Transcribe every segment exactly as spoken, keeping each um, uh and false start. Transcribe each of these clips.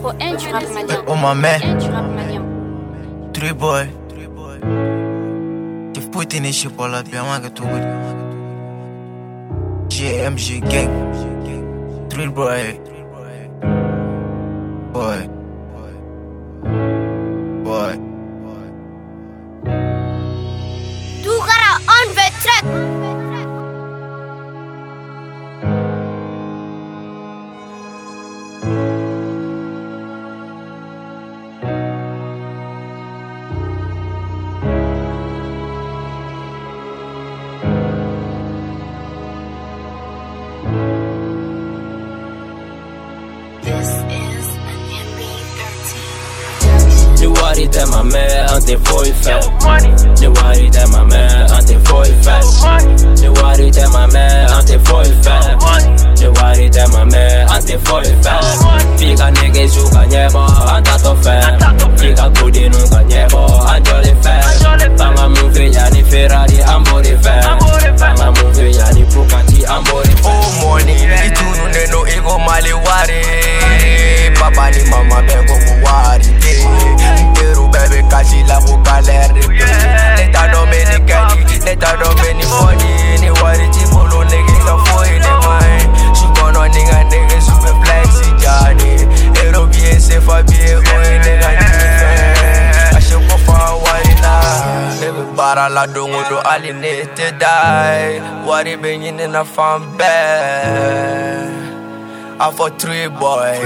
Pour un du rap malien. Oh ma mère, Un du rap malien. three boy. Tu put in shit pour la bien que tout. G M G gang. Three boy. Boy. Boy. Du gara on the track. Nu wari te ma me ante foi fat. Nu wari te ma me ante foi fat. Nu wari te ma me ante foi fat. Nu wari te ma me ante foi fat. Fica nigga suka nyebo anta to fat. Fica kudi nunca nyebo anjole fat. Banga movie yani Ferrari ambori fat. Banga movie yani Bugatti ambori fat. Oh money, itunu neno ego mali wari. Papa ni mama bengo wari. Inteiro bebe kaji la bukalere. Neta no me ni gani, neta no me ni money. Ni wari chibolo nigga ka foi de mine. Shubono nigga nigga super flexi jani. Ero bien se fa bien oi nigga ni. Ashe ko fa wari na. Ebe bara la dongo do aline te die. Wari benyin na fan bad. I for three boy.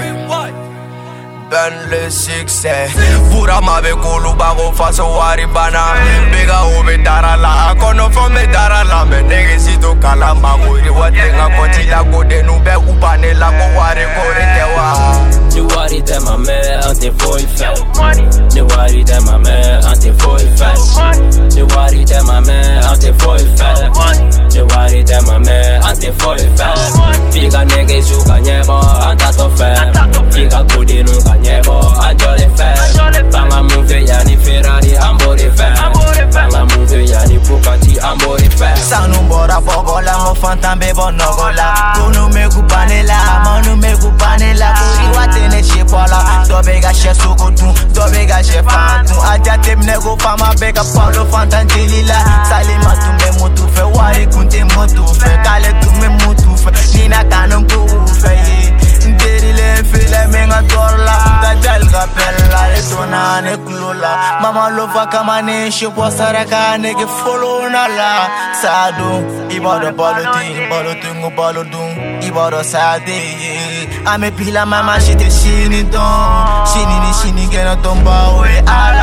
Ben le succès. Pura ma be kulu bago faso wari bana. Bega ube darala. Akono fome darala. Me nege sito kala maguri. Watenga koti la kode nube upane la ko wari kore tewa. Nu wari te ma me ante foi fat. Nu wari te ma me ante foi fat. Nu wari te ma me ante foi fat. Nu wari te ma me ante foi fat. Fica nigga suka nyebo anta to fat. Fica kudi nunca nyebo anjole fat. Banga movie yani Ferrari ambori fat. Banga movie yani Bugatti ambori fat. Sanu bora bogola mo fantambe bonogola. Kunu me kupanela, manu me kupanela. Kuri watene chipola. Dobega she sukutu, dobega she fantu. Aja temne go fama bega Paulo fantantilila. Salima tumbe mutu fe wari kunte mutu fe. Kale tume mutu fe, nina kanum kufe. Nderile file menga dorla. Dajal kapella etona ne klula. Mama lova kama ne shipo saraka ne ke follow na la. Sadu ibado balotin, balotin balodun. Ibado sade. Ame pila mama shite shini don. Shini ni shini gena tomba we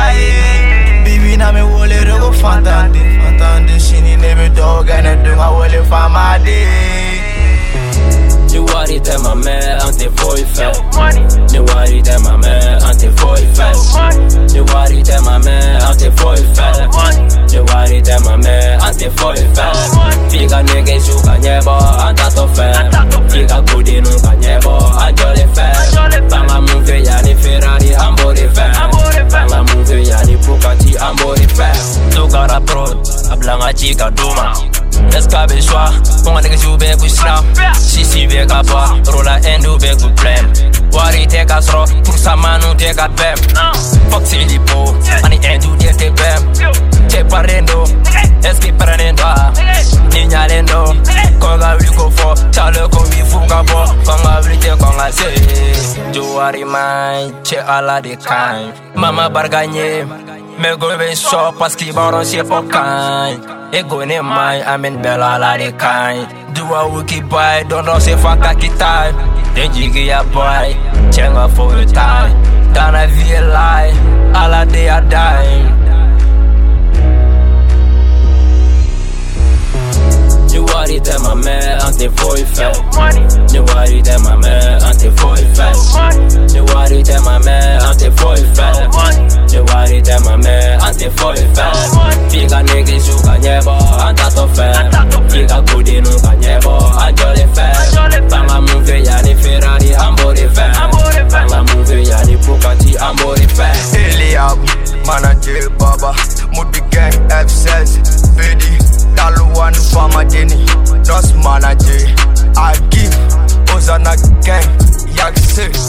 alaye. Bibi na me wole rego fantande, fantande shini nebe dog ene dunga wole famade. Nu wari te ma me ante foi fat. Nu wari te ma me ante foi fat. Nu wari te ma me ante foi fat. Nu wari te ma me ante foi fat. Fica nigga suka nyebo anta to fat. Fica kudi nunca nyebo anjole fat. Banga movie yani Ferrari ambori fat. Banga movie yani Bugatti ambori fat. Tu gara pro, ablanga chica duma. Escabe choix, pour un nigga joue bec ou slam. Si si bec à boire, rola endo bec ou blem. Wari te kasro, pour sa manu te kat bem. Fuck si lipo, ani endo de te bem. Te parendo, eski prenendo. Niña lendo, konga wiko fo. Chale komi fuga bo, konga vrite konga se. Jo wari man, che ala de kind. Mama barganye, me go ben shop parce qu'il baron chez Pokain. Ego ne mai, amen bella la de kind. Do a wiki boy, don't know se faka kitai. Den jigi ya boy, chenga for the time. Dans la vie est lie, à la day I die. Nu wari te ma me ante foi fat. Nu wari te ma me ante foi fat. Nu wari te ma me ante foi fat. Nu wari te ma me ante foi fat. Fica nigga suka nyebo anta to fat. Fica kudi nunca nyebo anjole fat. Banga movie yani Ferrari ambori fat. Banga movie yani Bugatti ambori fat. Eliab, manager baba, Moody gang F six, Fedi, Taluan Fama Jenny, Dos manager, I give Ozana gang, Yak six.